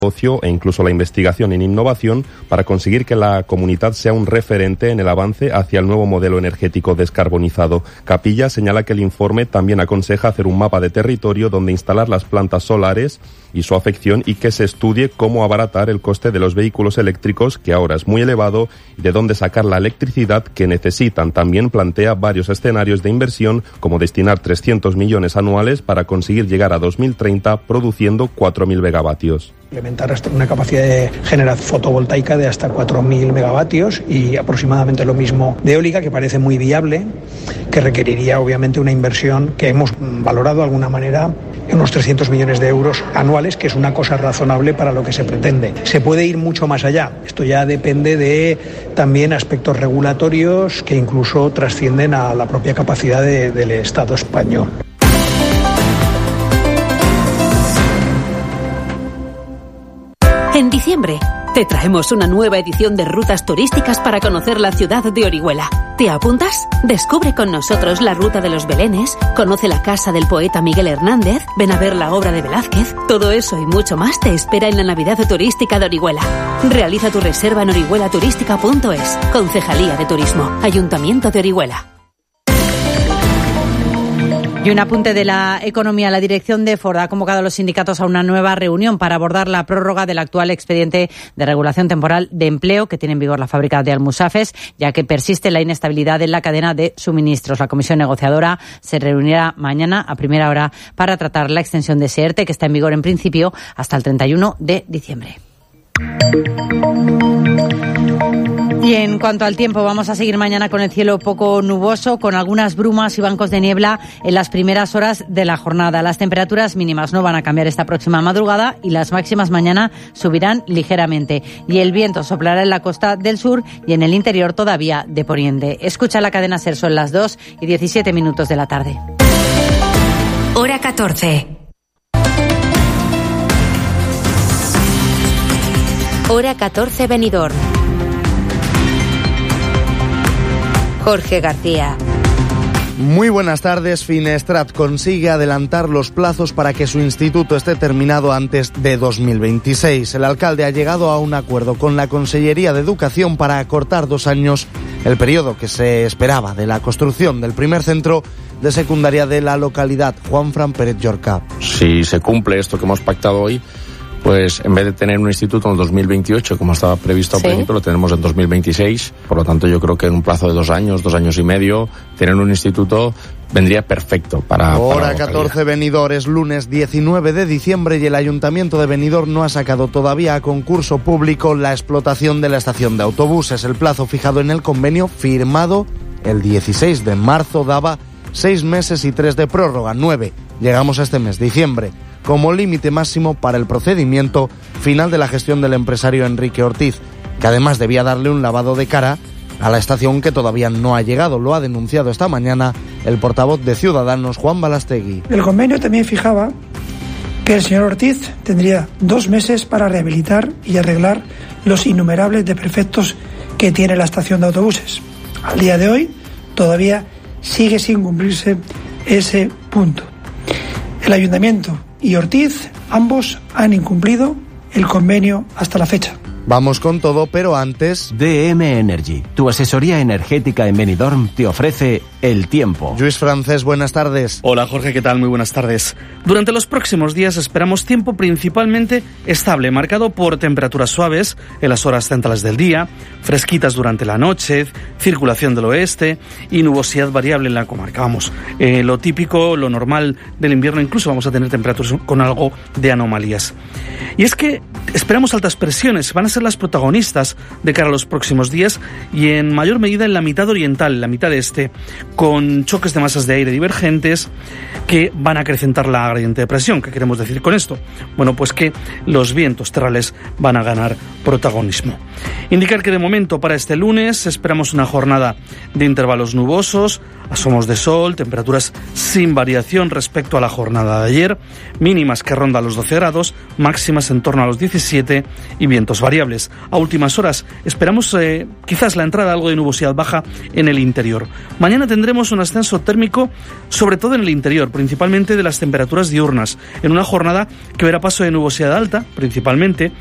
e incluso la investigación en innovación para conseguir que la comunidad sea un referente en el avance hacia el nuevo modelo energético descarbonizado. Capilla señala que el informe también aconseja hacer un mapa de territorio donde instalar las plantas solares y su afección y que se estudie cómo abaratar el coste de los vehículos eléctricos, que ahora es muy elevado, y de dónde sacar la electricidad que necesitan. También plantea varios escenarios de inversión, como destinar 300 millones anuales para conseguir llegar a 2030 produciendo 4.000 megavatios. Implementar hasta una capacidad de generación fotovoltaica de hasta 4.000 megavatios y aproximadamente lo mismo de eólica, que parece muy viable, que requeriría obviamente una inversión que hemos valorado de alguna manera en unos 300 millones de euros anuales, que es una cosa razonable para lo que se pretende. Se puede ir mucho más allá. Esto ya depende de también aspectos regulatorios que incluso trascienden a la propia capacidad del Estado español. En diciembre, te traemos una nueva edición de Rutas Turísticas para conocer la ciudad de Orihuela. ¿Te apuntas? Descubre con nosotros la Ruta de los Belenes, conoce la casa del poeta Miguel Hernández, ven a ver la obra de Velázquez. Todo eso y mucho más te espera en la Navidad Turística de Orihuela. Realiza tu reserva en orihuelaturística.es. Concejalía de Turismo, Ayuntamiento de Orihuela. Y un apunte de la economía. La dirección de Ford ha convocado a los sindicatos a una nueva reunión para abordar la prórroga del actual expediente de regulación temporal de empleo que tiene en vigor la fábrica de Almusafes, ya que persiste la inestabilidad en la cadena de suministros. La comisión negociadora se reunirá mañana a primera hora para tratar la extensión de ese ERTE, que está en vigor en principio hasta el 31 de diciembre. Y en cuanto al tiempo, vamos a seguir mañana con el cielo poco nuboso, con algunas brumas y bancos de niebla en las primeras horas de la jornada. Las temperaturas mínimas no van a cambiar esta próxima madrugada y las máximas mañana subirán ligeramente. Y el viento soplará en la costa del sur y en el interior todavía de poniente. Escucha la cadena SER, son las 2:17 de la tarde. Hora 14. Hora 14 Benidorm. Jorge García. Muy buenas tardes. Finestrat consigue adelantar los plazos para que su instituto esté terminado antes de 2026. El alcalde ha llegado a un acuerdo con la Consellería de Educación para acortar 2 años el periodo que se esperaba de la construcción del primer centro de secundaria de la localidad. Juanfran Pérez Llorca. Si se cumple esto que hemos pactado hoy, pues en vez de tener un instituto en el 2028, como estaba previsto al principio, lo tenemos en 2026. Por lo tanto, yo creo que en un plazo de 2 años, 2 años y medio, tener un instituto vendría perfecto para Hora 14 Benidorm, es lunes 19 de diciembre y el Ayuntamiento de Benidorm no ha sacado todavía a concurso público la explotación de la estación de autobuses. El plazo fijado en el convenio firmado el 16 de marzo daba 6 meses y 3 de prórroga, 9. Llegamos a este mes, diciembre, como límite máximo para el procedimiento final de la gestión del empresario Enrique Ortiz, que además debía darle un lavado de cara a la estación que todavía no ha llegado. Lo ha denunciado esta mañana el portavoz de Ciudadanos, Juan Balastegui. El convenio también fijaba que el señor Ortiz tendría 2 meses para rehabilitar y arreglar los innumerables desperfectos que tiene la estación de autobuses. Al día de hoy todavía sigue sin cumplirse ese punto. El Ayuntamiento y Ortiz, ambos han incumplido el convenio hasta la fecha. Vamos con todo, pero antes... DM Energy, tu asesoría energética en Benidorm, te ofrece el tiempo. Luis Francés, buenas tardes. Hola Jorge, ¿qué tal? Muy buenas tardes. Durante los próximos días esperamos tiempo principalmente estable, marcado por temperaturas suaves en las horas centrales del día, fresquitas durante la noche, circulación del oeste y nubosidad variable en la comarca. Vamos, lo típico, lo normal del invierno, incluso vamos a tener temperaturas con algo de anomalías. Y es que esperamos altas presiones, van a ser las protagonistas de cara a los próximos días y en mayor medida en la mitad oriental, la mitad este, con choques de masas de aire divergentes que van a acrecentar la gradiente de presión. ¿Qué queremos decir con esto? Bueno, pues que los vientos terrales van a ganar protagonismo. Indicar que de momento para este lunes esperamos una jornada de intervalos nubosos, asomos de sol, temperaturas sin variación respecto a la jornada de ayer, mínimas que rondan los 12 grados, máximas en torno a los 17 17 y vientos variables. A últimas horas esperamos quizás la entrada algo de nubosidad baja en el interior. Mañana tendremos un ascenso térmico, sobre todo en el interior, principalmente de las temperaturas diurnas, en una jornada que verá paso de nubosidad alta, principalmente